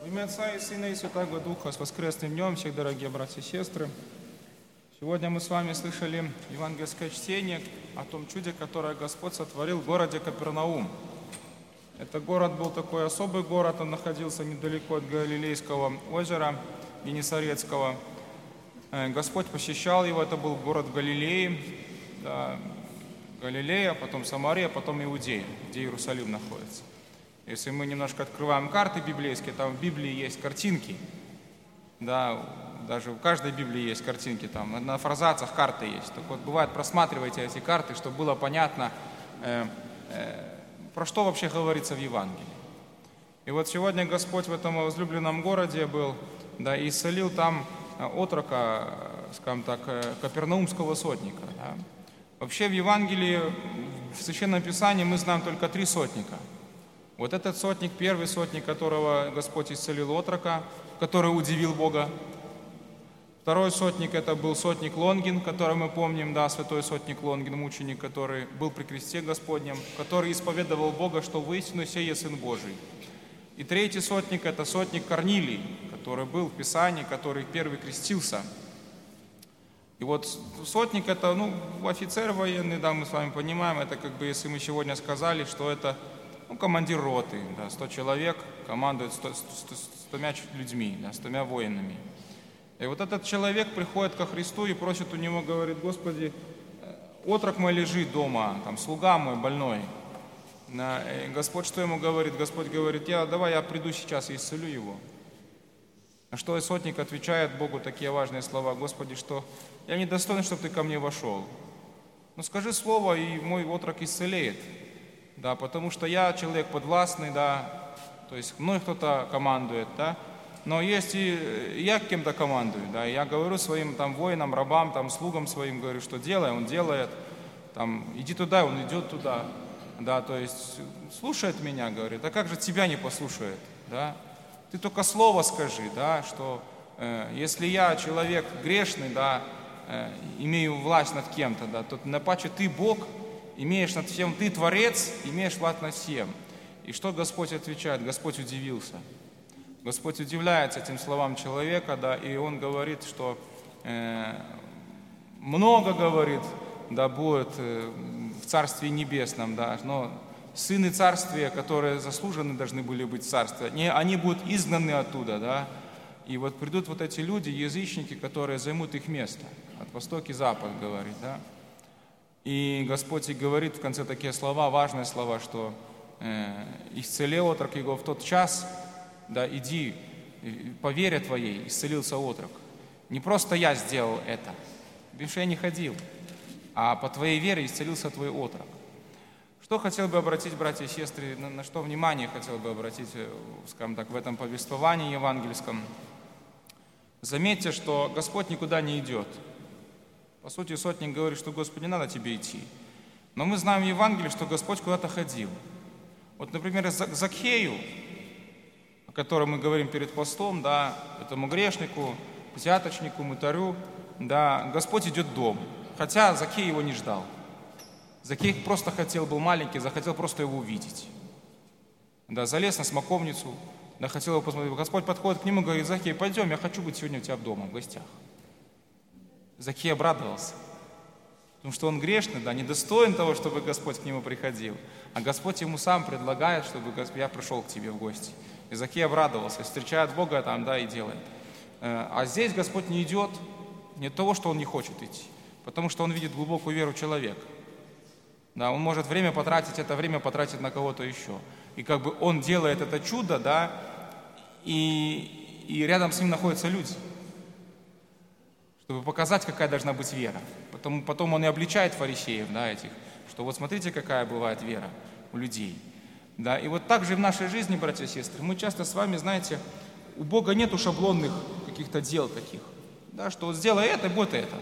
Во имя Отца и Сына и Святаго Духа, с воскресным днем всех, дорогие братья и сестры. Сегодня мы с вами слышали евангельское чтение о том чуде, которое Господь сотворил в городе Капернаум. Это город был такой особый город, он находился недалеко от Галилейского озера Генесарецкого. Господь посещал его, это был город в Галилее, да, Галилея, потом Самария, потом Иудея, где Иерусалим находится. Если мы немножко открываем карты библейские, там в Библии есть картинки, да, даже в каждой Библии есть картинки, там на форзацах карты есть. Так вот, бывает, просматривайте эти карты, чтобы было понятно, про что вообще говорится в Евангелии. И вот сегодня Господь в этом возлюбленном городе был, да, и исцелил там отрока, скажем так, капернаумского сотника. Да. Вообще в Евангелии, в Священном Писании мы знаем только 3 сотника. Вот этот сотник, первый сотник, которого Господь исцелил отрока, который удивил Бога. Второй сотник, это был сотник Лонгин, который мы помним, да, святой сотник Лонгин, мученик, который был при кресте Господнем, который исповедовал Бога, что воистину сей есть Сын Божий. И третий сотник, это сотник Корнилий, который был в Писании, который первый крестился. И вот сотник, это, офицер военный, да, мы с вами понимаем, это как бы, если мы сегодня сказали, что это, командир роты, да, 100 человек командует 100 людьми, да, 100 воинами. И вот этот человек приходит ко Христу и просит у него, говорит: Господи, отрок мой лежит дома, там, слуга мой больной. И Господь что ему говорит? Господь говорит: давай я приду сейчас и исцелю его. На что сотник отвечает Богу такие важные слова: Господи, что я недостоин, чтобы ты ко мне вошел. Скажи слово, и мой отрок исцелеет. Да, потому что я человек подвластный, да, то есть мной кто-то командует, да, но есть и я кем-то командую, да, я говорю своим там воинам, рабам, там слугам своим, говорю, что делай, он делает, там иди туда, он идет туда, да, то есть слушает меня, говорит, а как же тебя не послушает, да, ты только слово скажи, да, что если я человек грешный, да, имею власть над кем-то, да, то напаче ты Бог, имеешь над всем, ты Творец, имеешь власть над всем. И что Господь отвечает? Господь удивился. Господь удивляется этим словам человека, да, и Он говорит, что много, говорит, да, будет в Царстве Небесном, да, но сыны Царствия, которые заслужены должны были быть в Царстве, они будут изгнаны оттуда, да, и вот придут вот эти люди, язычники, которые займут их место, от востока и запад, говорит, да. И Господь и говорит в конце такие слова, важные слова, что «Исцели отрок его в тот час, да, иди, по вере твоей исцелился отрок». Не просто я сделал это, потому что я не ходил, а по твоей вере исцелился твой отрок. Что хотел бы обратить, братья и сестры, на что внимание хотел бы обратить, скажем так, в этом повествовании евангельском? Заметьте, что Господь никуда не идет. По сути, сотник говорит, что Господи, не надо тебе идти. Но мы знаем в Евангелии, что Господь куда-то ходил. Вот, например, Закхею, о котором мы говорим перед постом, да, этому грешнику, взяточнику, мытарю, да, Господь идет в дом. Хотя Закхей его не ждал. Закхей просто был маленький, захотел просто его увидеть. Да, залез на смоковницу, да, хотел его посмотреть. Господь подходит к нему и говорит: Закхей, пойдем, я хочу быть сегодня у тебя дома, в гостях. Закхей обрадовался, потому что он грешный, да, недостоин того, чтобы Господь к нему приходил. А Господь ему сам предлагает, чтобы я пришел к тебе в гости. И Закхей обрадовался, встречает Бога там, да, и делает. А здесь Господь не идет не от того, что он не хочет идти, потому что он видит глубокую веру человека. Да, он может это время потратить на кого-то еще. И как бы он делает это чудо, да, и рядом с ним находятся люди, чтобы показать, какая должна быть вера. Потом он и обличает фарисеев, да, этих, что вот смотрите, какая бывает вера у людей. Да, и вот так же в нашей жизни, братья и сестры, мы часто с вами, знаете, у Бога нету шаблонных каких-то дел таких, да, что вот сделай это, будет это.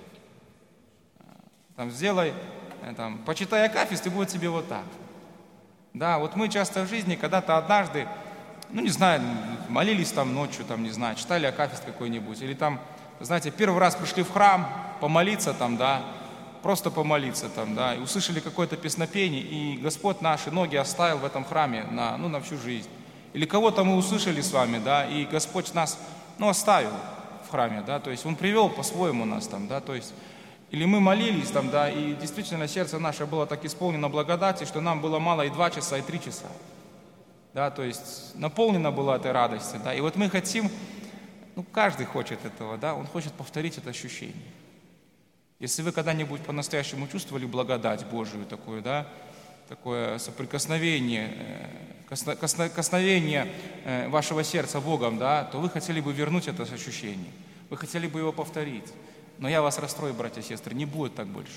Там, сделай, там, почитай акафист, и будет тебе вот так. Да, вот мы часто в жизни когда-то однажды, не знаю, молились там ночью, там, не знаю, читали акафист какой-нибудь, или там, знаете, первый раз пришли в храм помолиться там, да, просто помолиться там, да, и услышали какое-то песнопение, и Господь наши ноги оставил в этом храме на всю жизнь. Или кого-то мы услышали с вами, да, и Господь нас, оставил в храме, да, то есть Он привел по-своему нас там, да, то есть, или мы молились там, да, и действительно сердце наше было так исполнено благодати, что нам было мало и 2 часа, и 3 часа, да, то есть наполнено было этой радостью, да, и вот мы хотим, каждый хочет этого, да, он хочет повторить это ощущение. Если вы когда-нибудь по-настоящему чувствовали благодать Божию такую, да, такое соприкосновение, косновение вашего сердца Богом, да, то вы хотели бы вернуть это ощущение, вы хотели бы его повторить. Но я вас расстрою, братья и сестры, не будет так больше.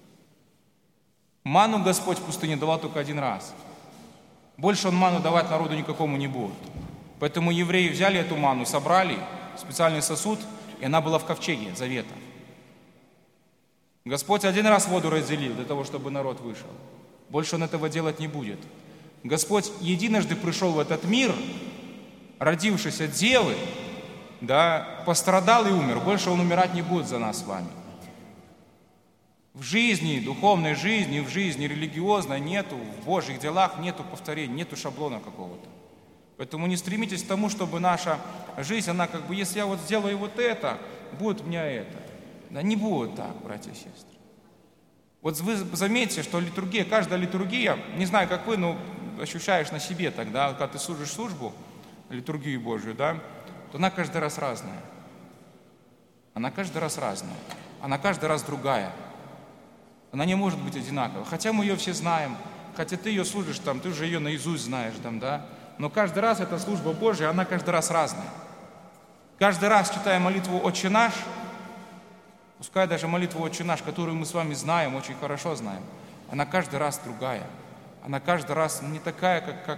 Ману Господь в пустыне давал только 1 раз. Больше Он ману давать народу никакому не будет. Поэтому евреи взяли эту ману, собрали в специальный сосуд, и она была в ковчеге завета. Господь 1 раз воду разделил для того, чтобы народ вышел. Больше Он этого делать не будет. Господь единожды пришел в этот мир, родившись от девы, да, пострадал и умер. Больше Он умирать не будет за нас с вами. В жизни, духовной жизни, в жизни религиозной нету, в Божьих делах нету повторений, нету шаблона какого-то. Поэтому не стремитесь к тому, чтобы наша жизнь, она если я сделаю вот это, будет у меня это. Да не будет так, братья и сестры. Вот вы заметьте, что литургия, каждая литургия, не знаю, как вы, но ощущаешь на себе тогда, когда ты служишь службу, литургию Божию, да, то она каждый раз разная. Она каждый раз разная. Она каждый раз другая. Она не может быть одинаковой. Хотя мы ее все знаем, хотя ты ее служишь, там, ты уже ее наизусть знаешь, там, да, но каждый раз эта служба Божия, она каждый раз разная. Каждый раз, читая молитву «Отче наш», пускай даже молитву «Отче наш», которую мы с вами знаем, очень хорошо знаем, она каждый раз другая. Она каждый раз не такая,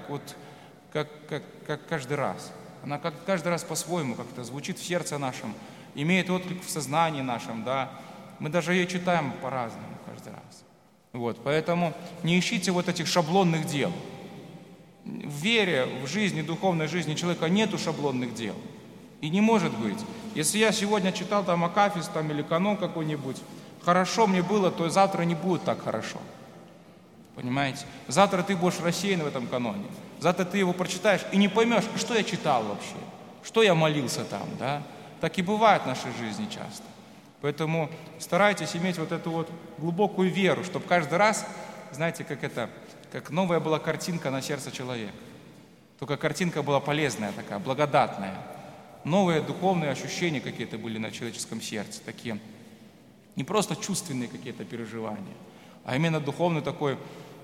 как каждый раз. Она каждый раз по-своему как-то звучит в сердце нашем, имеет отклик в сознании нашем, да. Мы даже ее читаем по-разному каждый раз. Вот, поэтому не ищите вот этих шаблонных дел. В вере, в жизни, духовной жизни человека нету шаблонных дел. И не может быть. Если я сегодня читал там Акафист там, или канон какой-нибудь, хорошо мне было, то завтра не будет так хорошо. Понимаете? Завтра ты будешь рассеян в этом каноне. Завтра ты его прочитаешь и не поймешь, что я читал вообще, что я молился там, да? Так и бывает в нашей жизни часто. Поэтому старайтесь иметь вот эту вот глубокую веру, чтобы каждый раз, знаете, как новая была картинка на сердце человека. Только картинка была полезная такая, благодатная. Новые духовные ощущения какие-то были на человеческом сердце, такие не просто чувственные какие-то переживания, а именно духовный такой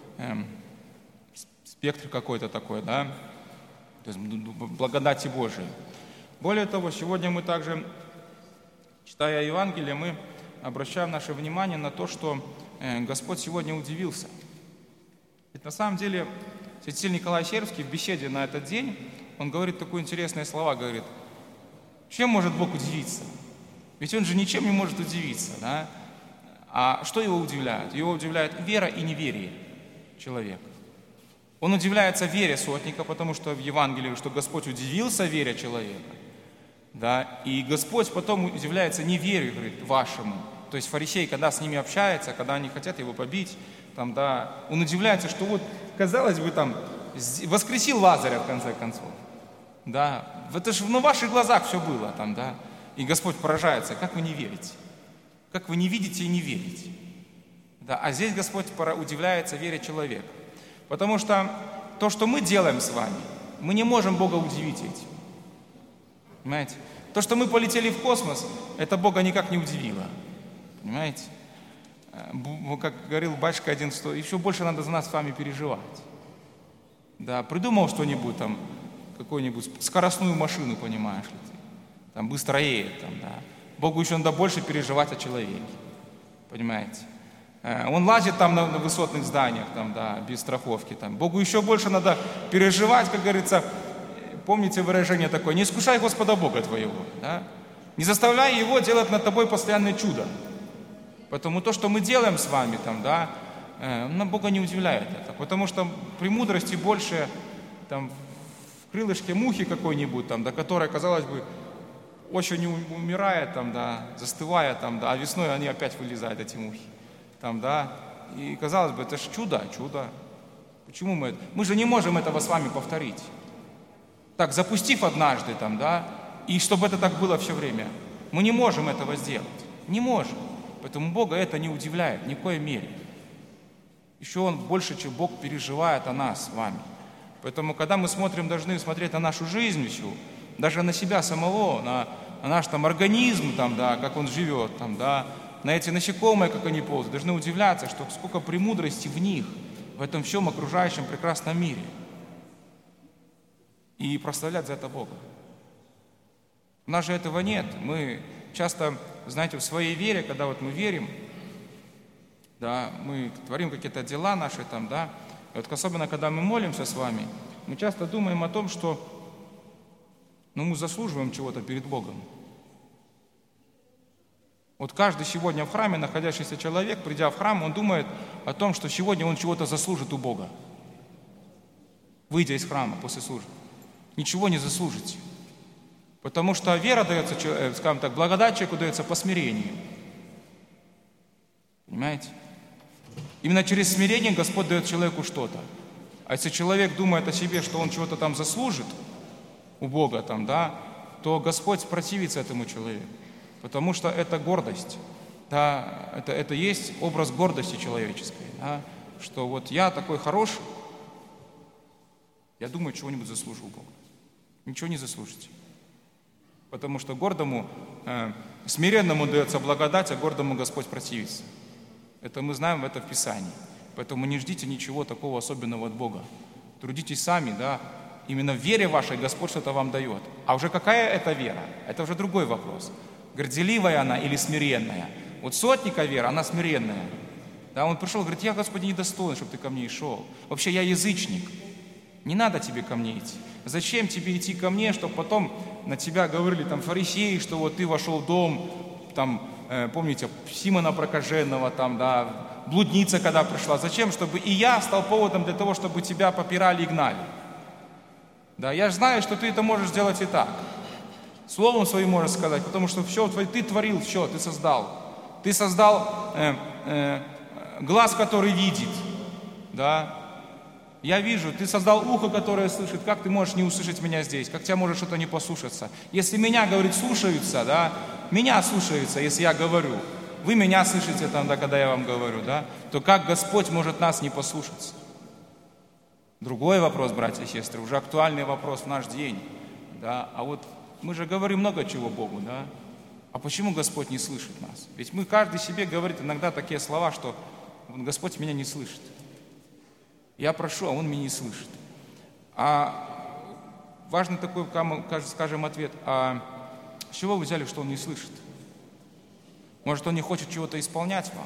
спектр какой-то такой, да, то есть благодати Божией. Более того, сегодня мы также, читая Евангелие, мы обращаем наше внимание на то, что Господь сегодня удивился. Ведь на самом деле святитель Николай Сербский в беседе на этот день, он говорит такие интересные слова, говорит: чем может Бог удивиться? Ведь Он же ничем не может удивиться, да? А что Его удивляет? Его удивляет вера и неверие человека. Он удивляется вере сотника, потому что в Евангелии, что Господь удивился вере человека, да? И Господь потом удивляется неверию, говорит, вашему. То есть фарисей, когда с ними общается, когда они хотят его побить, там, да, он удивляется, что вот, казалось бы, там, воскресил Лазаря в конце концов. Да, это же на ваших глазах все было там, да. И Господь поражается, как вы не верите, как вы не видите и не верите. Да, а здесь Господь удивляется вере человека. Потому что то, что мы делаем с вами, мы не можем Бога удивить этим. Понимаете? То, что мы полетели в космос, это Бога никак не удивило. Понимаете? Как говорил батюшка один, что еще больше надо за нас с вами переживать. Да, придумал что-нибудь там, какую-нибудь скоростную машину, понимаешь ли ты, там быстро едет, там, да. Богу еще надо больше переживать о человеке, понимаете. Он лазит там на высотных зданиях, там, да, без страховки, там. Богу еще больше надо переживать, как говорится, помните выражение такое: не искушай Господа Бога твоего, да? Не заставляй Его делать над тобой постоянное чудо. Поэтому то, что мы делаем с вами, там, да, нам Бога не удивляет это, потому что премудрости больше там в крылышке мухи какой-нибудь, там, да, которая, казалось бы, очень умирает, там, да, застывая, там, да, а весной они опять вылезают, эти мухи, там, да, и казалось бы, это же чудо. Почему мы же не можем этого с вами повторить? так запустив однажды там, да, и чтобы это так было все время. Мы не можем этого сделать. Не можем. Поэтому Бога это не удивляет ни в коей мере. Еще Он больше, чем Бог, переживает о нас с вами. Поэтому, когда мы смотрим, должны смотреть на нашу жизнь всю, даже на себя самого, на наш там организм, там, да, как он живет, там, да, на эти насекомые, как они ползают, должны удивляться, что сколько премудрости в них, в этом всем окружающем прекрасном мире. И прославлять за это Бога. У нас же этого нет. Мы часто, знаете, в своей вере, когда вот мы верим, да, мы творим какие-то дела наши там, да, и вот особенно, когда мы молимся с вами, мы часто думаем о том, что мы заслуживаем чего-то перед Богом. Вот каждый сегодня в храме находящийся человек, придя в храм, он думает о том, что сегодня он чего-то заслужит у Бога. Выйдя из храма после службы. Ничего не заслужите. Потому что вера дается, скажем так, благодать человеку дается по смирению. Понимаете? Именно через смирение Господь дает человеку что-то. А если человек думает о себе, что он чего-то там заслужит у Бога, там, да, то Господь противится этому человеку. Потому что это гордость. Да, это есть образ гордости человеческой. Да, что вот я такой хороший, я думаю, чего-нибудь заслужил Бога. Ничего не заслужите. Потому что гордому, смиренному дается благодать, а гордому Господь противится. Это мы знаем, это в Писании. Поэтому не ждите ничего такого особенного от Бога. Трудитесь сами, да. Именно в вере вашей Господь что-то вам дает. А уже какая это вера? Это уже другой вопрос. Горделивая она или смиренная? Вот сотника вера, она смиренная. Да, он пришел, говорит, я, Господи, недостоин, чтобы ты ко мне и шел. Вообще я язычник. Не надо тебе ко мне идти. Зачем тебе идти ко мне, чтобы потом на тебя говорили там фарисеи, что вот ты вошел в дом, там, помните, Симона Прокаженного, там, да, блудница, когда пришла. Зачем? Чтобы и я стал поводом для того, чтобы тебя попирали и гнали. Да, я же знаю, что ты это можешь сделать и так. Словом своим можешь сказать, потому что все, ты творил, все, ты создал. Ты создал глаз, который видит, да. Я вижу, ты создал ухо, которое слышит. Как ты можешь не услышать меня здесь? Как тебя может что-то не послушаться? Если меня, говорит, слушаются, да, меня слушаются, если я говорю. Вы меня слышите там, да, когда я вам говорю, да, то как Господь может нас не послушаться? Другой вопрос, братья и сестры, уже актуальный вопрос в наш день, да. А вот мы же говорим много чего Богу, да. А почему Господь не слышит нас? Ведь мы каждый себе говорит иногда такие слова, что Господь меня не слышит. Я прошу, а Он меня не слышит. А важный такой, скажем, ответ. А с чего вы взяли, что Он не слышит? Может, Он не хочет чего-то исполнять вам?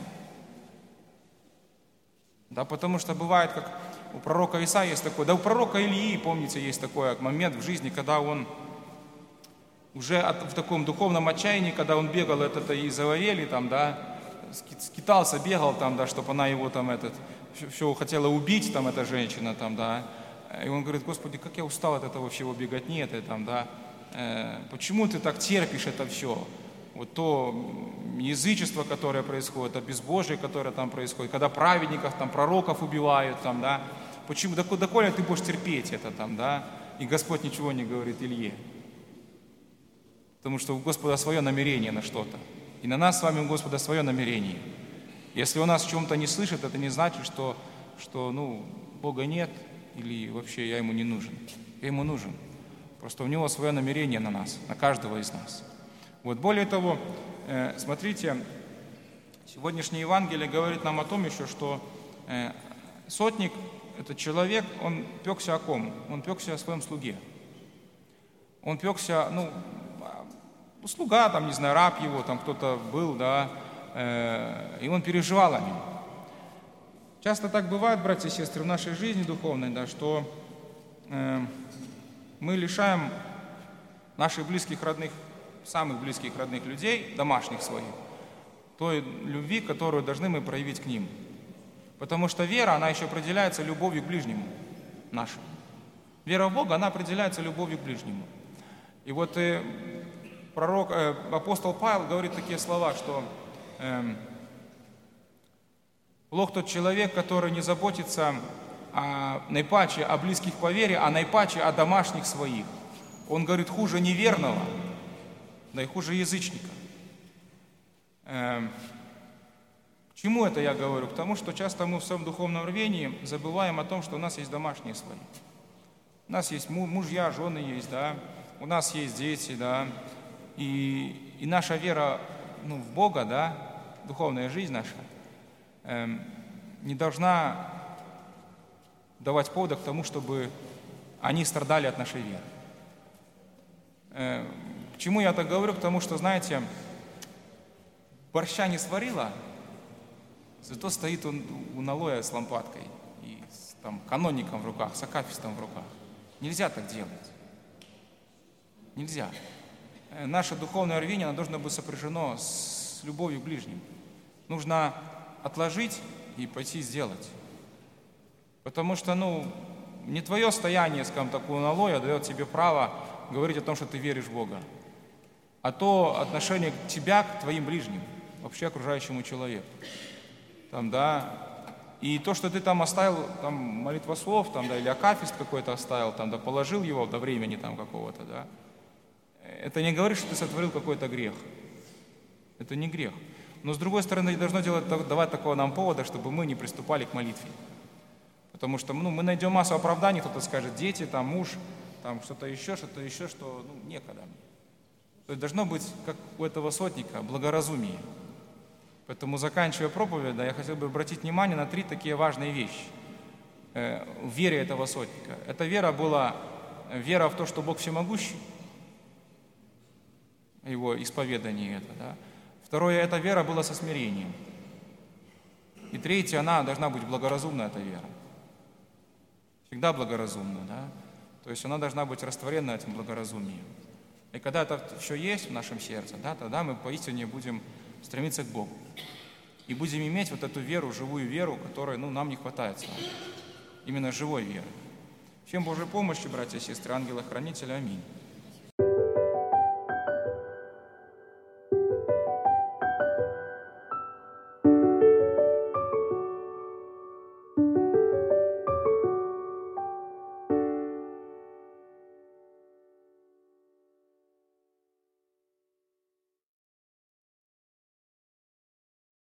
Да, потому что бывает, как у пророка Исаии есть такой, да у пророка Илии, помните, есть такой момент в жизни, когда он уже в таком духовном отчаянии, когда он бегал от этой Изавели, там, да, скитался, бегал там, да, чтобы она его там все хотела убить, там, эта женщина, там, да. И он говорит, Господи, как я устал от этого всего беготни, этой, там, да. Почему ты так терпишь это все? Вот то язычество, которое происходит, то безбожие, которое там происходит, когда праведников, там, пророков убивают, там, да. Почему, доколе ты будешь терпеть это, там, да? И Господь ничего не говорит Илье. Потому что у Господа свое намерение на что-то. И на нас с вами у Господа свое намерение. Если Он нас в чем-то не слышит, это не значит, что Бога нет, или вообще я Ему не нужен. Я Ему нужен. Просто у Него свое намерение на нас, на каждого из нас. Вот, более того, смотрите, сегодняшнее Евангелие говорит нам о том еще, что сотник, этот человек, он пекся о ком? Он пекся о своем слуге. Он пекся, слуга, там, не знаю, раб его, там кто-то был, да, и он переживал о нем. Часто так бывает, братья и сестры, в нашей жизни духовной, да, что мы лишаем наших близких, родных, самых близких, родных людей, домашних своих, той любви, которую должны мы проявить к ним. Потому что вера, она еще определяется любовью к ближнему нашему. Вера в Бога, она определяется любовью к ближнему. И вот апостол Павел говорит такие слова, что плох тот человек, который не заботится наипаче о близких по вере, а наипаче о домашних своих. Он говорит, хуже неверного, да и хуже язычника. К чему это я говорю? К тому, что часто мы в своем духовном рвении забываем о том, что у нас есть домашние слои. У нас есть мужья, жены есть, да, у нас есть дети, да, и наша вера в Бога, да, духовная жизнь наша, не должна давать повода к тому, чтобы они страдали от нашей веры. К чему я так говорю? К тому, что, знаете, борща не сварила, зато стоит он у налоя с лампадкой и с канонником в руках, с акафистом в руках. Нельзя так делать. Нельзя. Наше духовное рвение, оно должно быть сопряжено с любовью к ближним. Нужно отложить и пойти сделать. Потому что, не твое стояние, скажем так, у налоя дает тебе право говорить о том, что ты веришь в Бога, а то отношение тебя к твоим ближним, вообще окружающему человеку. И то, что ты оставил молитвослов, или акафист какой-то оставил, положил его до времени какого-то, да, это не говорит, что ты сотворил какой-то грех. Это не грех. Но с другой стороны, не должно давать такого нам повода, чтобы мы не приступали к молитве. Потому что мы найдем массу оправданий, кто-то скажет, дети, муж, что-то еще, что некогда. То есть должно быть, как у этого сотника, благоразумие. Поэтому, заканчивая проповедь, я хотел бы обратить внимание на 3 такие важные вещи в вере этого сотника. Эта вера была вера в то, что Бог всемогущий, его исповедание это, да. Второе, эта вера была со смирением. И третье, она должна быть благоразумна, эта вера. Всегда благоразумна, да. То есть она должна быть растворена этим благоразумием. И когда это все есть в нашем сердце, да, тогда мы поистине будем стремиться к Богу. И будем иметь эту веру, живую веру, которой нам не хватает с вами. Именно живой веры. Всем Божьей помощи, братья и сестры, ангела-хранителя. Аминь.